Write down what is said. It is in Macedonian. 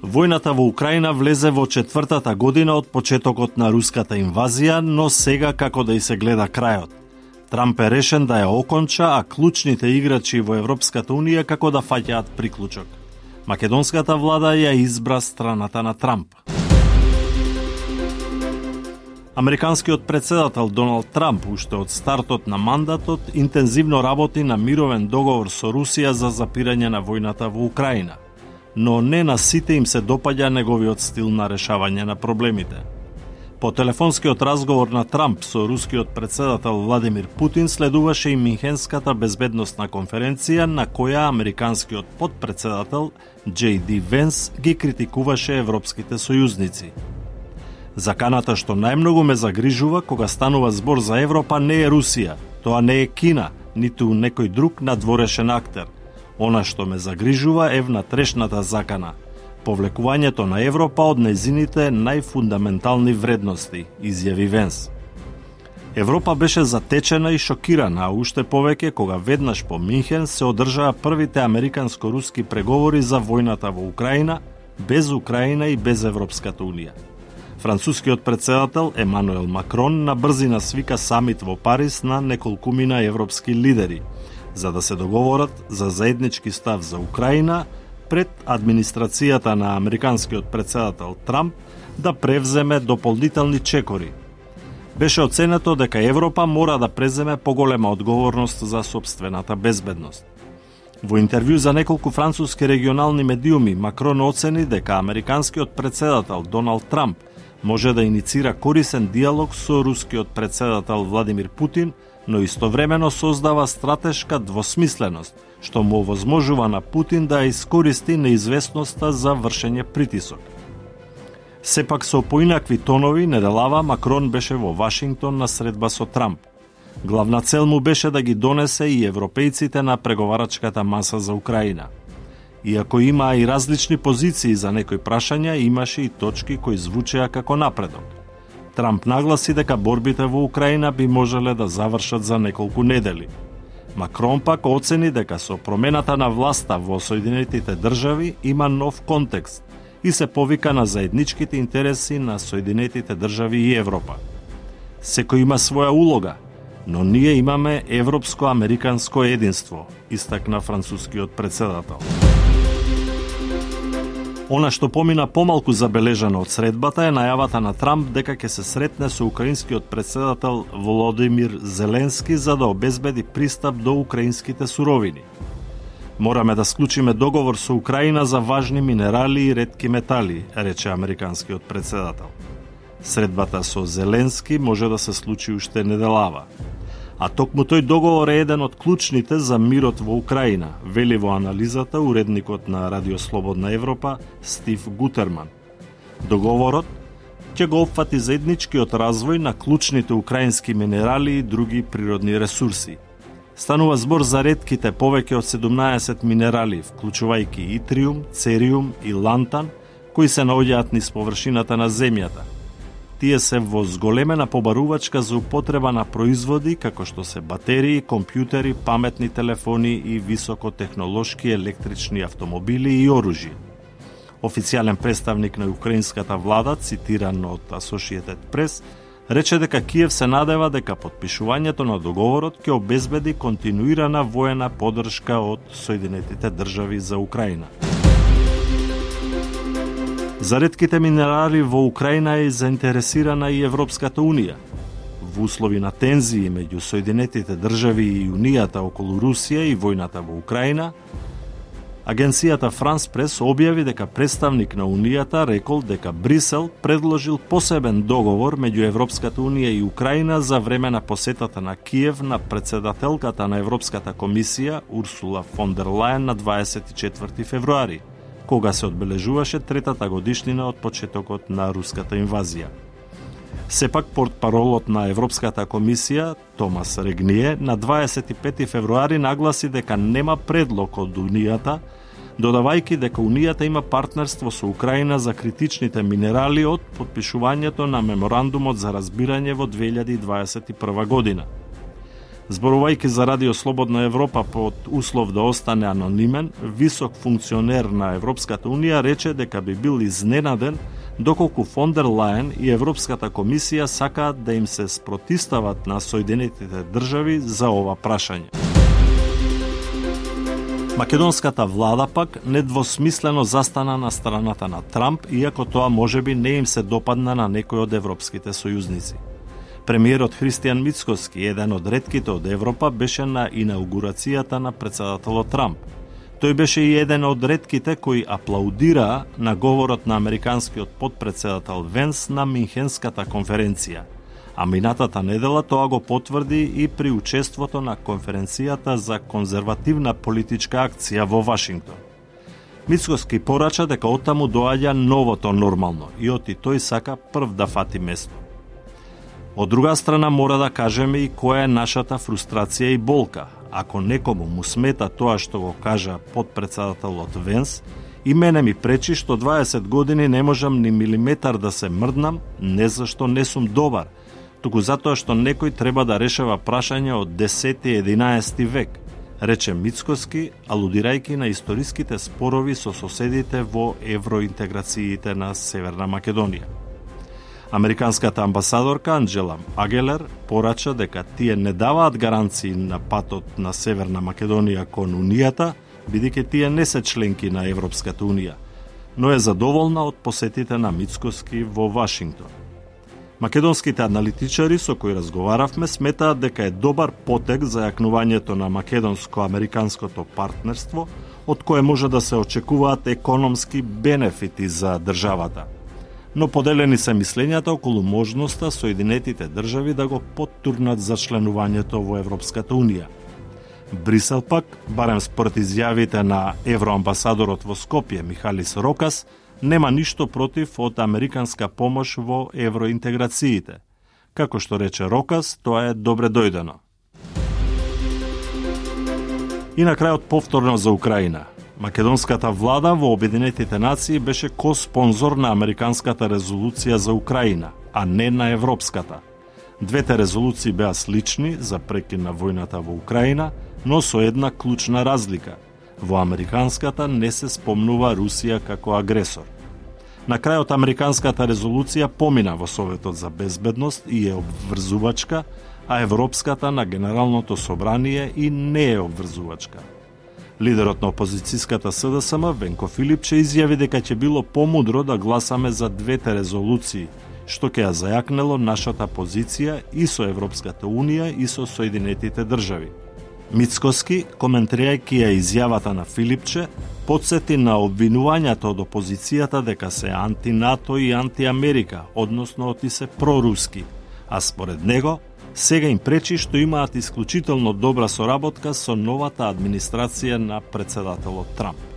Војната во Украина влезе во четвртата година од почетокот на руската инвазија, но сега како да и се гледа крајот. Трамп е решен да ја оконча, а клучните играчи во Европската Унија како да фаќаат приклучок. Македонската влада ја избра страната на Трамп. Американскиот председател Доналд Трамп уште од стартот на мандатот интензивно работи на мировен договор со Русија за запирање на војната во Украина, но не на сите им се допаѓа неговиот стил на решавање на проблемите. По телефонскиот разговор на Трамп со рускиот председател Владимир Путин следуваше и Минхенската безбедносна конференција на која американскиот подпредседател J.D. Венс ги критикуваше европските сојузници. Заканата што најмногу ме загрижува кога станува збор за Европа не е Русија, тоа не е Кина, ниту некој друг надворешен актер. Она што ме загрижува е внатрешната закана, повлекувањето на Европа од нејзините најфундаментални вредности, изјави Венс. Европа беше затечена и шокирана, а уште повеќе кога веднаш по Минхен се одржаа првите американско-руски преговори за војната во Украина, без Украина и без Европската Унија. Францускиот председател Емануел Макрон на брзина свика самит во Париз на неколкумина европски лидери, за да се договорат за заеднички став за Украина пред администрацијата на американскиот председател Трамп да превземе дополнителни чекори. Беше оценето дека Европа мора да преземе поголема одговорност за сопствената безбедност. Во интервју за неколку француски регионални медиуми, Макрон оцени дека американскиот председател Доналд Трамп може да иницира корисен диалог со рускиот председател Владимир Путин, но истовремено создава стратешка двосмисленост, што му овозможува на Путин да искористи неизвестноста за вршење притисок. Сепак со поинакви тонови, неделава Макрон беше во Вашингтон на средба со Трамп. Главна цел му беше да ги донесе и европејците на преговарачката маса за Украина. Иако има и различни позиции за некои прашања, имаше и точки кои звучеа како напредок. Трамп нагласи дека борбите во Украина би можеле да завршат за неколку недели. Макрон пак оцени дека со промената на власта во Соединетите држави има нов контекст и се повика на заедничките интереси на Соединетите држави и Европа. Секој има своја улога, но ние имаме европско-американско единство, истакна францускиот председател. Она што помина помалку забележано од средбата е најавата на Трамп дека ќе се сретне со украинскиот председател Володимир Зеленски за да обезбеди пристап до украинските суровини. Мораме да склучиме договор со Украина за важни минерали и ретки метали, рече американскиот председател. Средбата со Зеленски може да се случи уште неделава. А токму тој договор е еден од клучните за мирот во Украина, вели во анализата уредникот на Радио Слободна Европа Стив Гутерман. Договорот ќе го опфати заедничкиот развој на клучните украински минерали и други природни ресурси. Станува збор за ретките повеќе од 17 минерали, вклучувајќи итриум, цериум и лантан, кои се наоѓаат низ површината на земјата. Тие се во зголемена побарувачка за употреба на производи како што се батерии, компјутери, паметни телефони и високотехнолошки електрични автомобили и оружје. Официјален представник на украинската влада, цитиран од Associated Press, рече дека Киев се надева дека потпишувањето на договорот ќе обезбеди континуирана воена поддршка од Соединетите држави за Украина. За ретките минерали во Украина е заинтересирана и Европската Унија. Во услови на тензии меѓу Соединетите држави и Унијата околу Русија и војната во Украина, агенцијата France Press објави дека представник на Унијата рекол дека Брисел предложил посебен договор меѓу Европската Унија и Украина за време на посетата на Киев на председателката на Европската комисија Урсула фон дер Лајен на 24 февруари, кога се одбележуваше третата годишнина од почетокот на руската инвазија. Сепак портпаролот на Европската комисија Томас Регние на 25 февруари нагласи дека нема предлог од Унијата, додавајќи дека Унијата има партнерство со Украина за критичните минерали од подпишувањето на меморандумот за разбирање во 2021 година. Зборувајќи за Радио Слободна Европа под услов да остане анонимен, висок функционер на Европската Унија рече дека би бил изненаден доколку фон дер Лајен и Европската комисија сакаат да им се спротистават на Соединетите држави за ова прашање. Македонската влада пак недвосмислено застана на страната на Трамп, иако тоа можеби не им се допадна на некој од европските сојузници. Премиерот Христијан Мицкоски, еден од ретките од Европа, беше на инаугурацијата на претседателот Трамп. Тој беше и еден од ретките кои аплаудираа на говорот на американскиот подпредседател Венс на Минхенската конференција. А минатата недела тоа го потврди и при учеството на конференцијата за конзервативна политичка акција во Вашингтон. Мицкоски порача дека оттаму доаѓа новото нормално и оти тој сака прв да фати место. Од друга страна мора да кажеме и која е нашата фрустрација и болка. Ако некому му смета тоа што го кажа подпредседателот Венс, и мене ми пречи што 20 години не можам ни милиметар да се мрднам, не зашто не сум добар, туку затоа што некој треба да решава прашања од 10-11 век, рече Мицкоски, алудирајќи на историските спорови со соседите во евроинтеграциите на Северна Македонија. Американската амбасадорка Анджела Агелер порача дека тие не даваат гаранции на патот на Северна Македонија кон Унијата, бидејќи тие не се членки на Европската Унија, но е задоволна од посетите на Мицкоски во Вашингтон. Македонските аналитичари со кои разговаравме сметаат дека е добар потек за јакнувањето на македонско-американското партнерство, од кое може да се очекуваат економски бенефити за државата. Но поделени се мислењата околу можноста Соединетите држави да го поттурнат за членувањето во Европската Унија. Брисел пак, барем според изјавите на евроамбасадорот во Скопје Михалис Рокас, нема ништо против од американска помош во евроинтеграциите. Како што рече Рокас, тоа е добре дојдено. И на крајот повторно за Украина. Македонската влада во Обединетите нации беше ко-спонзор на американската резолуција за Украина, а не на европската. Двете резолуции беа слични за прекин на војната во Украина, но со една клучна разлика. Во американската не се спомнува Русија како агресор. На крајот американската резолуција помина во Советот за безбедност и е обврзувачка, а европската на Генералното собрание и не е обврзувачка. Лидерот на опозицијската СДСМ Венко Филипче изјави дека ќе било помудро да гласаме за двете резолуции, што ќе ја зајакнело нашата позиција и со Европската Унија и со Соединетите држави. Мицкоски, коментирајќи ја изјавата на Филипче, потсети на обвинувањата од опозицијата дека се анти-НАТО и анти-Америка, односно оти се проруски, а според него, сега им пречи што имаат исклучително добра соработка со новата администрација на претседателот Трамп.